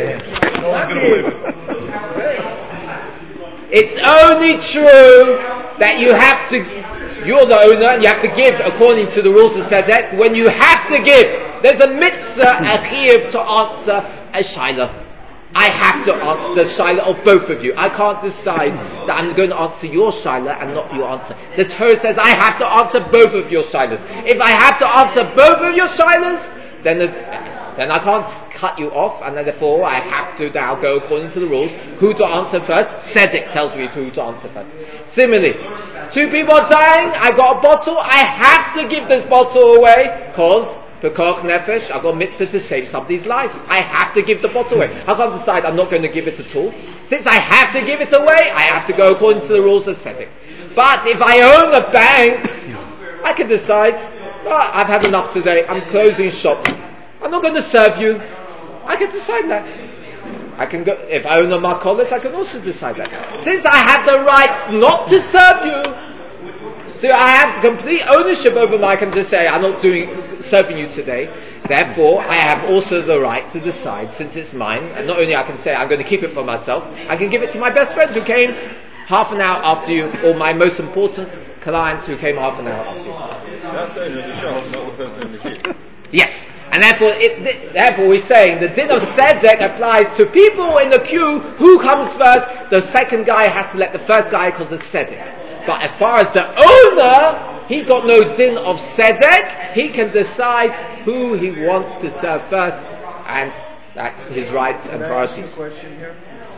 It's only true that you have to, you're the owner and you have to give according to the rules of Sedek. When you have to give, there's a mitzvah, a chiyuv to answer a shaila. I have to answer the shaila of both of you. I can't decide that I'm going to answer your shaila and not your answer. The Torah says I have to answer both of your shailas. If I have to answer both of your shailas, then it's, then I can't cut you off, and then therefore I have to now go according to the rules. Who to answer first? Tzedek tells me who to answer first. Similarly, two people are dying, I've got a bottle, I have to give this bottle away, because B'koach nefesh, I've got a mitzvah to save somebody's life. I have to give the bottle away. I can't decide I'm not going to give it at all. Since I have to give it away, I have to go according to the rules of tzedek. But if I own a bank, I can decide, oh, I've had enough today, I'm closing shop. I'm not going to serve you. I can decide that. I can go, if I own a makolet, I can also decide that. Since I have the right not to serve you, so I have complete ownership over my, I can just say, I'm not doing, serving you today. Therefore, I have also the right to decide, since it's mine, and not only I can say, I'm going to keep it for myself, I can give it to my best friend who came half an hour after you, or my most important client who came half an hour after you. That's the owner of the shop, not the person in the queue. Yes. And therefore, it, therefore we're saying the din of tzedek applies to people in the queue. Who comes first? The second guy has to let the first guy because it's tzedek. But as far as the owner, he's got no din of tzedek. He can decide who he wants to serve first, and that's his rights and priorities. Can I ask you a question here?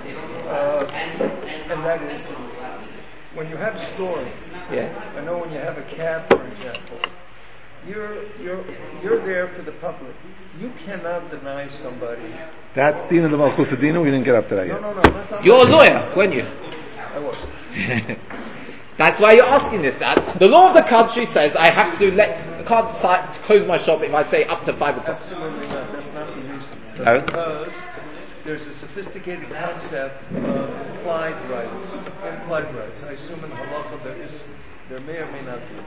Uh, and that is, when you have a store, yeah. I know when you have a cab, for example, You're you're you're there for the public. You cannot deny somebody. That's Dina the Malchus Adina. We didn't get up to that yet. No, no, no. That's not you're a lawyer, weren't you? I was. That's why you're asking this. That the law of the country says I have to let I can't si- close my shop if I say up to five o'clock. Absolutely not. That's not the reason. No. Because there's a sophisticated concept of implied rights. Implied rights. I assume in halacha there is. There may or may not be.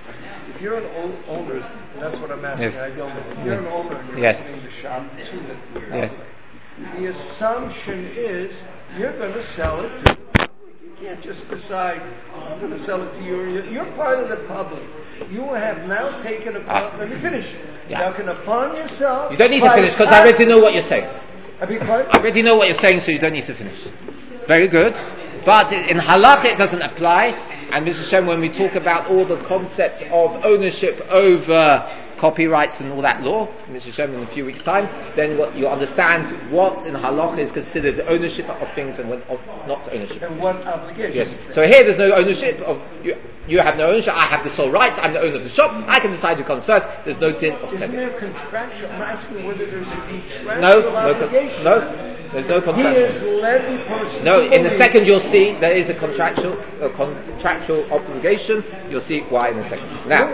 If you're an o- owner, and that's what I'm asking, yes. I don't know. If you're an owner and you're yes. opening the shop to the public, yes. the assumption is you're going to sell it to the public. You can't just decide, I'm going to sell it to you. You're, you're part of the public. You have now taken upon, ah. let me finish. Yeah. Now can upon yourself. You don't need to finish because I already know what you're saying. I beg your pardon? I already know what you're saying, so you don't need to finish. Very good. But in halakha it doesn't apply. And Mister Shem, when we talk about all the concept of ownership over copyrights and all that law, Mister Shem, in a few weeks' time, then what you understand what in halacha is considered ownership of things and when of not ownership. And what obligation? Yes. So here there's no ownership of you. You have no ownership. I have the sole rights. I'm the owner of the shop. I can decide who comes first. There's no din of Isn't seven. there contractual? I'm asking whether there's a contractual No, no, obligation. no. There's no He contractual. is led the person. No, to in the believe. second you'll see there is a contractual a contractual obligation. You'll see why in a second. Now,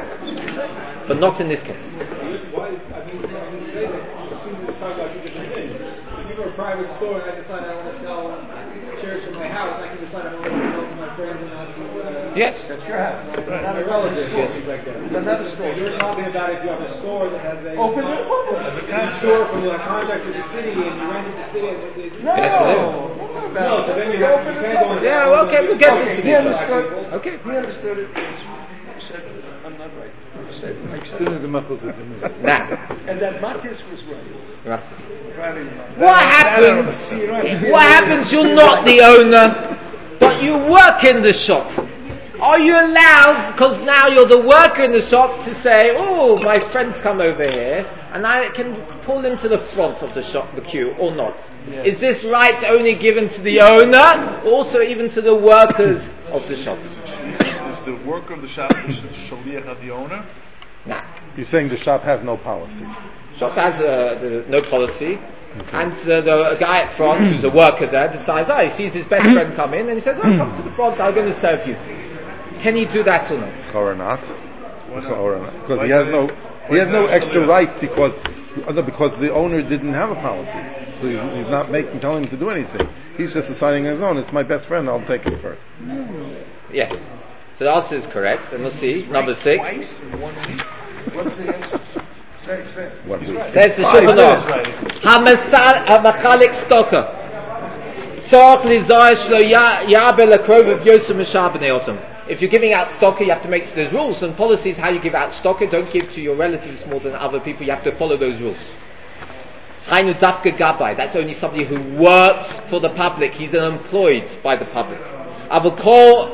but not in this case. Why? I mean, I mean, say that we talk about two different things. If you were a private store and I decide I want to sell chairs from my house, I can decide I want to sell to my friends and not to. Uh, yes, That's your house. Right. Not a My relatives, store. yes, like that. But not a store. You're talking about if you have a store that has a Open it. as a store from a contract with the city and you rent it to the city and they, No. Yes, it is. no, so then you have you can't go into Yeah, well, okay, we'll get Okay, into he this. understood. Okay. He understood it. He said, I'm not right. He said, I said. Dina the Malchus Adina. Now, And that Matis was right. what Proud of you, Matis. happens? See, you don't have to be What a lawyer. happens? You're not the owner, but you work in the shop. Are you allowed, because now you're the worker in the shop, to say, oh, my friends come over here, and I can pull them to the front of the shop, the queue, or not? Yes. Is this right only given to the owner, or also even to the workers of the shop? Is the worker of the shop the shaliach of the owner? Nah. You're saying the shop has no policy. Shop has uh, the, no policy, okay. And uh, the guy at front, who's a worker there, decides, oh, he sees his best friend come in, and he says, oh, come to the front, I'm going to serve you. Can he do that or not? Or not? Or not? Because Why he has is no, it- he has why no is it extra shaliach? right because, uh, because the owner didn't have a policy, so he's, he's not making telling him to do anything. He's just deciding on his own. It's my best friend. I'll take it first. Yes. So the answer is correct, and we'll see. Number six. Twice in one week? What's the answer? Say, say. What we Says the Five. Shulchan Aruch. Hamachalik stoker. Tzorach lizoy shlo yabel akrov of Yosef Mishah b'nei Otam. If you're giving out stocker, you have to make, there's rules and policies how you give out stocker. Don't give to your relatives more than other people. You have to follow those rules. Hainu dafka gabai, that's only somebody who works for the public. He's employed by the public. But if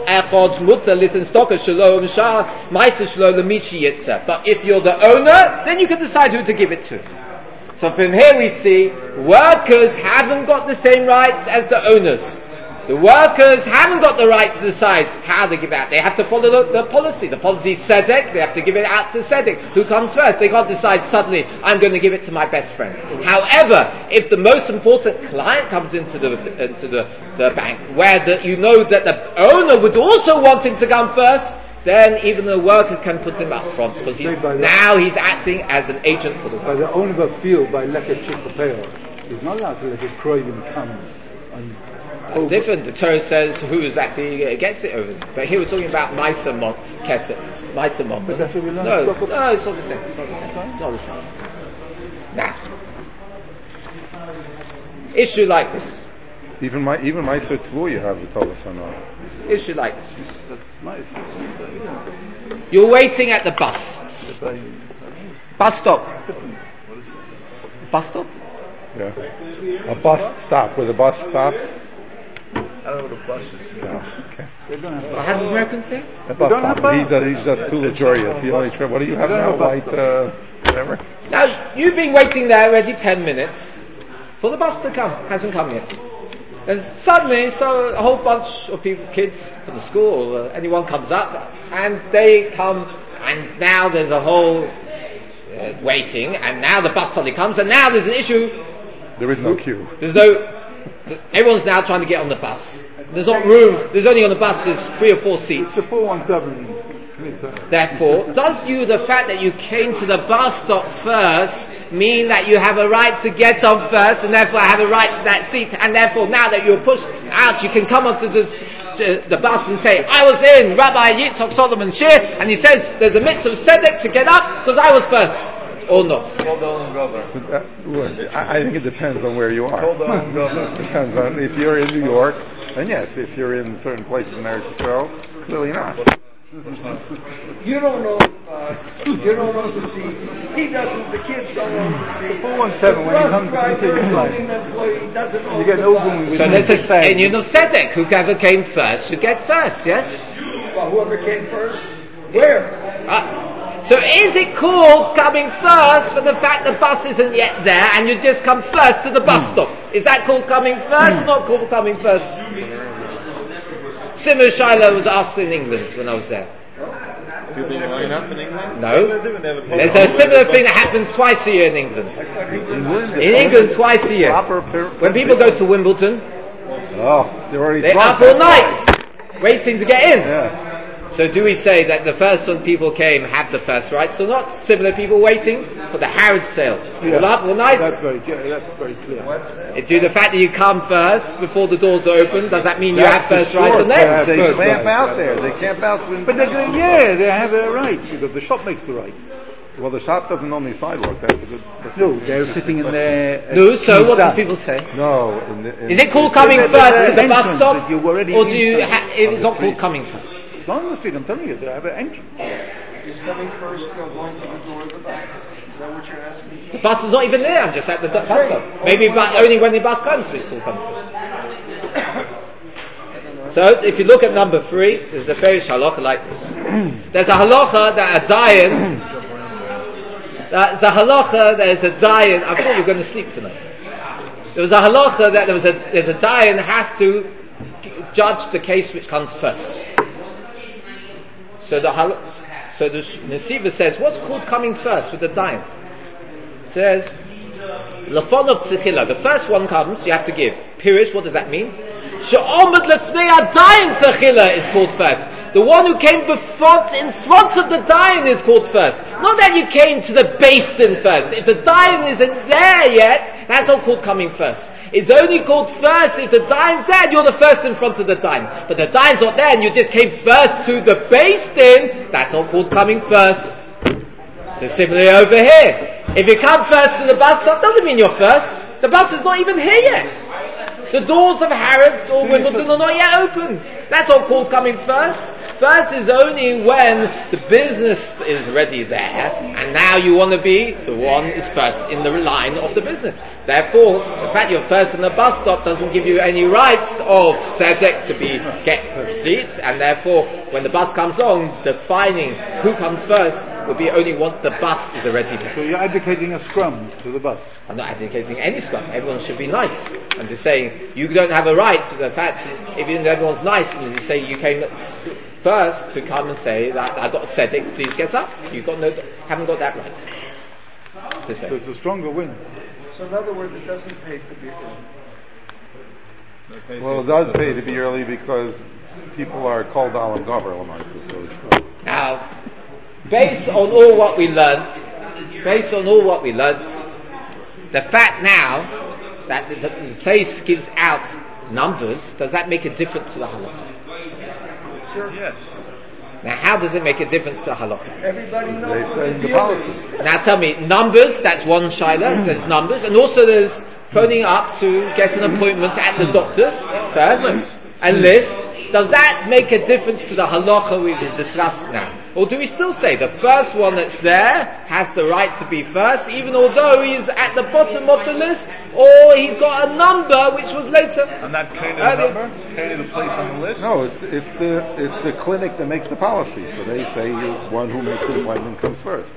you're the owner, then you can decide who to give it to. So from here we see, workers haven't got the same rights as the owners. The workers haven't got the right to decide how they give it out. They have to follow the, the policy. The policy is Sedek, they have to give it out to Sedek. Who comes first? They can't decide suddenly, I'm going to give it to my best friend. However, if the most important client comes into the into the, the bank, where the, you know that the owner would also want him to come first, then even the worker can put him up front, because he's, now he's acting as an agent for the worker. By the owner of a field, by Leket Chikapeo, he's not allowed to let his Kroivim come and That's over. Different. The Torah says who exactly gets it over. But here we're talking about Maisa Mon Keset. Maisa Mon. But that's what we learned. No, no, it's not the same. It's not the same. It's not the same. Now, issue like this. Even my even Maisa Tvu you have the Torah Sana. Issue like this. That's nice. You're waiting at the bus. Bus stop. Bus stop? Yeah. A bus stop where the bus stops. I don't know what a bus is. No. Okay. Well, how does Americans say it? A bus stop. He does, he's just too luxurious. He only tri- what do you have now? White, uh, whatever? Now, you've been waiting there already ten minutes for the bus to come. Hasn't come yet. And suddenly, so a whole bunch of people, kids from the school, or uh, anyone comes up, and they come, and now there's a whole uh, waiting, and now the bus suddenly comes, and now there's an issue. There is no queue. There's no. Everyone's now trying to get on the bus. There's not room. There's only on the bus. There's three or four seats. It's a four one seven. Therefore, does you the fact that you came to the bus stop first mean that you have a right to get on first, and therefore have a right to that seat, and therefore now that you're pushed out, you can come onto the to the bus and say, "I was in Rabbi Yitzchak Solomon Shir," and he says there's a mitzvah of Sedek to get up because I was first. Or not? I think it depends on where you are. It depends on if you're in New York, then yes. If you're in certain places in Eretz Yisrael, clearly not. You don't know the bus. You don't know the seat. He doesn't. The kids don't know the seat. four one seven when he comes to the employee doesn't know you get the an bus. So there's a union of Sedek. Whoever came first should get first. Yes. Well, whoever came first, where? Uh, So is it called coming first for the fact the bus isn't yet there and you just come first to the bus stop? Is that called coming first? Not called coming first. Similar Shiloh was asked in England when I was there. People being line up in England? No. There's a similar thing that happens twice a year in England. In England, twice a year. When people go to Wimbledon, oh, they're already they're up all night waiting to get in. Yeah. So do we say that the first one people came have the first rights or not? Similar people waiting for the Harrod sale. Yeah. All up all night? That's very clear. That's very clear. It's you, the fact that you come first before the doors are open, does that mean That's you have first sure. rights on them? They, they First camp right. out there. They camp out when. But they're going, yeah, they have their right because the shop makes the right. Well, the shop doesn't own the sidewalk. That's a good. That's No, they're sitting in their. Uh, No, so what do stand. people say? No. In the, in Is it called It's coming in the- first the to the bus entrance stop? that you're already Or do you inside ha- on it's the not called street. coming first? It's not on the street. I'm telling you, they have an entrance. Is coming first going to the door of the bus? Is that what you're asking? The bus is not even there, I'm just at the bus stop. Maybe but only when the bus comes it's called coming first. So if you look at number three, there's the Ferish halacha like this. There's a halacha that a dayan, there's a halacha that is a dayan, I thought you were going to sleep tonight. There was a halacha that there was a, there's a dayan has to judge the case which comes first. So the hal- so the Nesiva says, what's called coming first with the dayan? It says, Lafon of Tzechila, the first one comes, you have to give. Pirish, what does that mean? She'omad lefnei adayin Tzechila is called first. The one who came before, in front of the dayan is called first. Not that you came to the basin first. If the dayan isn't there yet, that's not called coming first. It's only called first if the dayan's there and you're the first in front of the dayan. But the dayan's not there and you just came first to the basin, that's not called coming first. So similarly over here. If you come first to the bus stop, doesn't mean you're first. The bus is not even here yet. The doors of Harrods or Wimbledon are not yet open. That's not called coming first. First is only when the business is ready there, and now you want to be the one is first in the line of the business. Therefore, the fact you're first in the bus stop doesn't give you any rights of tzedek to be get seats, and therefore, when the bus comes on, defining who comes first will be only once the bus is already there. So you're advocating a scrum to the bus? I'm not advocating any scrum. Everyone should be nice. I'm just saying you don't have a right to the fact if everyone's nice and you say you came first to come and say that I got a tzedek, please get up. You got no, haven't got that right to say. So it's a stronger win. So in other words, it doesn't pay to be early. Well, it does pay to be early because people are called Alam Gover, so it's true. Now, based on all what we learnt, based on all what we learnt, the fact now that the, the place gives out numbers, does that make a difference to the halacha? Sure. Yes. Now, how does it make a difference to the halacha? Everybody knows They what say the the deal policy. is. Now, tell me, numbers, that's one shaila, there's numbers, and also there's phoning up to get an appointment at the doctor's first, a list. Does that make a difference to the halacha we've discussed now? Or do we still say the first one that's there has the right to be first, even although he's at the bottom of the list, or he's got a number which was later? And that kind of Earlier. number, kind of the place on the list. No, it's it's the it's the clinic that makes the policy. So they say you, one who makes the appointment comes first.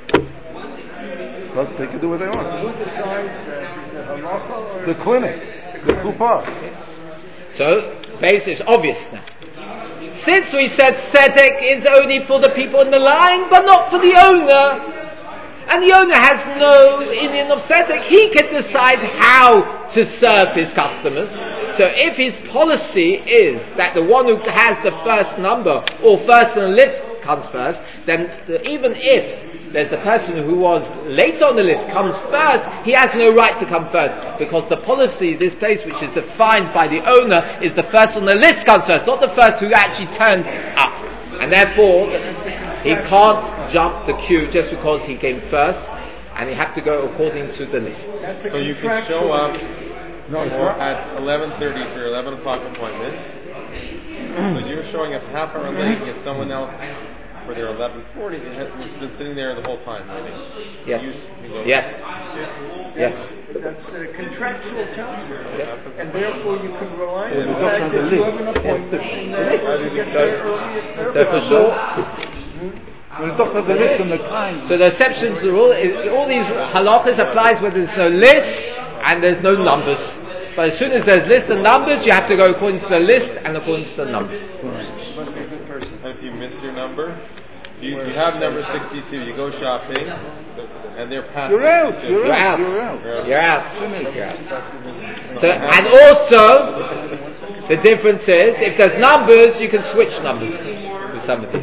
But they can do what they want. Who decides that? Is it halacha or The clinic, the kupa. So, base is obvious now. Since we said tzedek is only for the people in the line, but not for the owner, and the owner has no Indian of tzedek, he can decide how to serve his customers. So if his policy is that the one who has the first number, or first on the list comes first, then the, even if there's the person who was later on the list comes first, he has no right to come first, because the policy, this place which is defined by the owner, is the first on the list comes first, not the first who actually turned up. And therefore, he can't jump the queue just because he came first, and he have to go according to the list. So you can show up No, it's for not. at eleven thirty for your eleven o'clock appointment, but you're showing up half hour late and get someone else for their eleven forty, who's been sitting there the whole time waiting. Yes. You can go- Yes. Yeah. Yes. That's a contractual concept, Yes. and therefore you can rely on the the doctor fact on that the you list. have an appointment, and The then list. once you get So- there early, it's their So for problem. sure, When the doctor has a list on the kind. so the exceptions are all, all these halachas applies where there's no list and there's no numbers. But as soon as there's list and numbers, you have to go according to the list and according to the numbers. You must be a good person. And if you miss your number, you, you have number sixty-two, you go shopping, and they're past You're out. sixty-two. You're You're out. out. You're out. You're out. You're out. So, and also, the difference is, if there's numbers, you can switch numbers with somebody.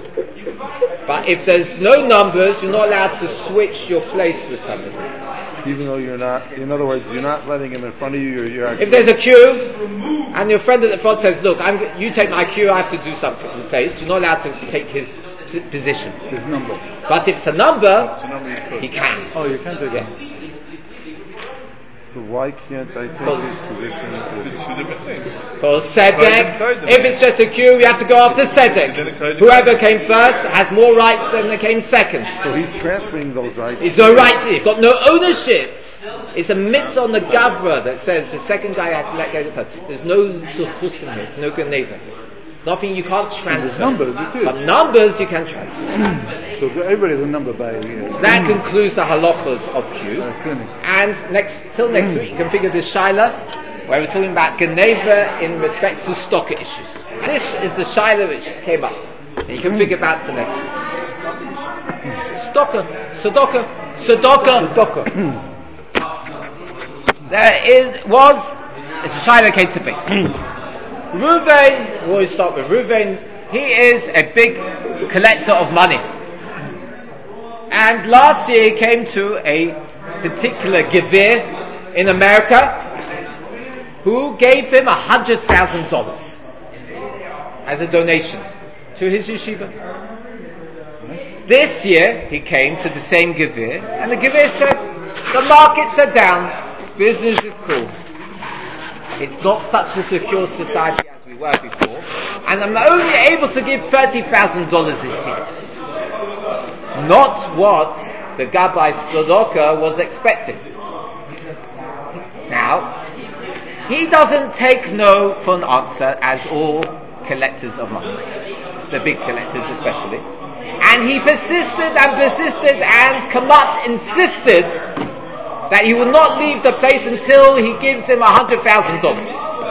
But if there's no numbers, you're not allowed to switch your place with somebody. Even though you're not, in other words, you're not letting him in front of you. You're, you're If there's a queue, and your friend at the front says, look, I'm, you take my queue, I have to do something in the place, you're not allowed to take his p- position. His number. But if it's a number, It's a number you could. he can. Oh, you can take Yes. it. So why can't I take Because- his position? It's two different things. For Sedek, if it's just a queue, you have to go after Sedek. Whoever came first has more rights than they came second. So he's transferring those rights. He's no rights, he's got no ownership. It's a mitzvah on the gavra that says the second guy has to let go of the first. There's no zuchusim here, there's no ganeva. It's nothing you can't transfer. There's numbers, too. But numbers you can transfer. So everybody has a number by uh, That concludes the halachas of queues. uh, clinic. And next, till next week, you can figure this shaila, where we're talking about ganeva in respect to stocker issues. This is the shaila which came up. And you can figure that to next week. Stocker, Sadoka, Sadoka. Docker. There is, was, it's a shaila came to base. Ruvain, we'll always start with Ruvain. He is a big collector of money. And last year he came to a particular gevir in America who gave him a hundred thousand dollars as a donation to his yeshiva. This year he came to the same gevir, and the gevir said, the markets are down, business is cool. it's not such a secure society as we were before, and I'm only able to give thirty thousand dollars this year. Not what the Gabbai Tzedakah was expecting. Now, he doesn't take no for an answer, as all collectors of money, the big collectors especially. And he persisted and persisted, and Kamat insisted that he will not leave the place until he gives him a hundred thousand dollars.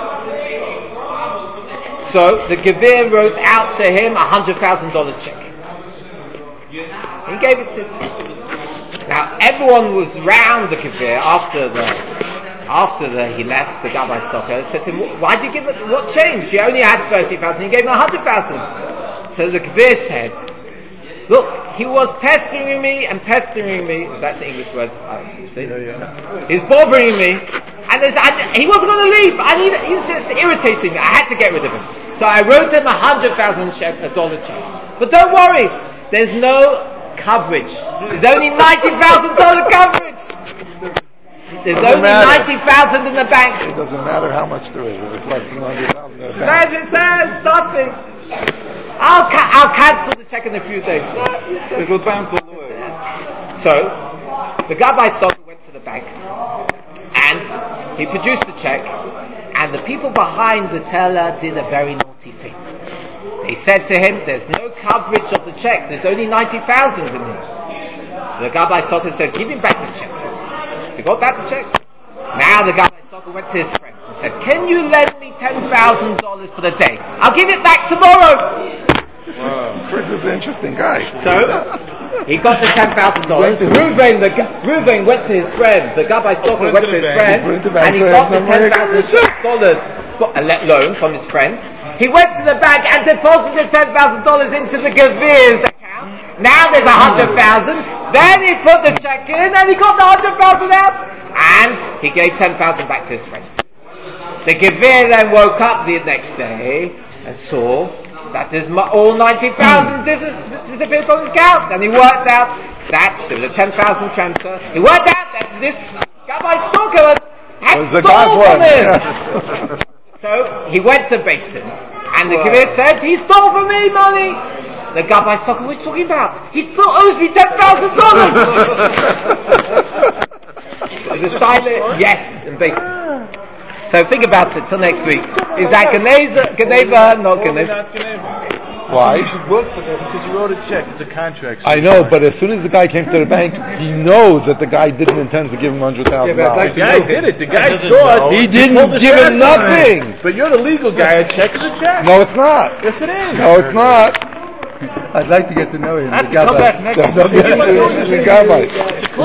So the Gevir wrote out to him a hundred thousand dollar check. He gave it to him. Now everyone was round the Gevir after the after the, he left the Gabbai Tzedakah. Said to him, "Why did you give it? What changed? You only had thirty thousand. You gave him a hundred thousand." So the Gevir said, "Look, he was pestering me and pestering me." That's the English words. See? Yeah, yeah. He's bothering me, and I, he wasn't going to leave. I need, he's just irritating me. I had to get rid of him. So I wrote him a hundred thousand check, a dollar check. But don't worry, there's no coverage. There's only ninety thousand dollar coverage. There's only ninety thousand in the bank. It doesn't matter how much there is. If it's less than one hundred thousand in the bank. As it says, nothing. I'll, ca- I'll cancel the check in a few days. It will bounce all the way. So, the Gabbai Tzedakah went to the bank, and he produced the check, and the people behind the teller did a very naughty thing. They said to him, "There's no coverage of the check. There's only ninety thousand in it." So the Gabbai Tzedakah said, "Give him back the check." So he got back the check. Now the Gabbai Tzedakah went to his friends and said, "Can you lend me ten thousand dollars for the day? I'll give it back tomorrow." Fritz is an interesting guy. So he got the ten thousand dollars. Reuven, the Reuven went to his friend. The Gabbai Tzedakah went to his friend, and he got the ten thousand dollars loan from his friend. He went to the bank and deposited ten thousand dollars into the Gevir's account. Now there's a hundred thousand. Then he put the check in, and he got the hundred thousand out, and he gave ten thousand back to his friends. The Gevir then woke up the next day and saw that there's all ninety thousand disappeared from his account, and he worked out that there was a ten thousand transfer. He worked out that this Gabbai Tzedakah had stolen from him. So he went to Beis Din, and the Gevir said, "He stole from me money." The Gabbai Tzedakah, "What are you talking about? He still owes me ten thousand dollars." The silent yes in Beis Din. So think about it till next week. Is that Geneva, Geneva, not Geneva? Why? You should work for them because you wrote a check. It's a contract. So I know, but as soon as the guy came to the bank, he knows that the guy didn't intend to give him one hundred thousand dollars. The guy did it. The guy thought he didn't give him nothing. But you're the legal guy. A check is a check. No, it's not. Yes, it is. No, it's not. I'd like to get to know him. I have to come back next week.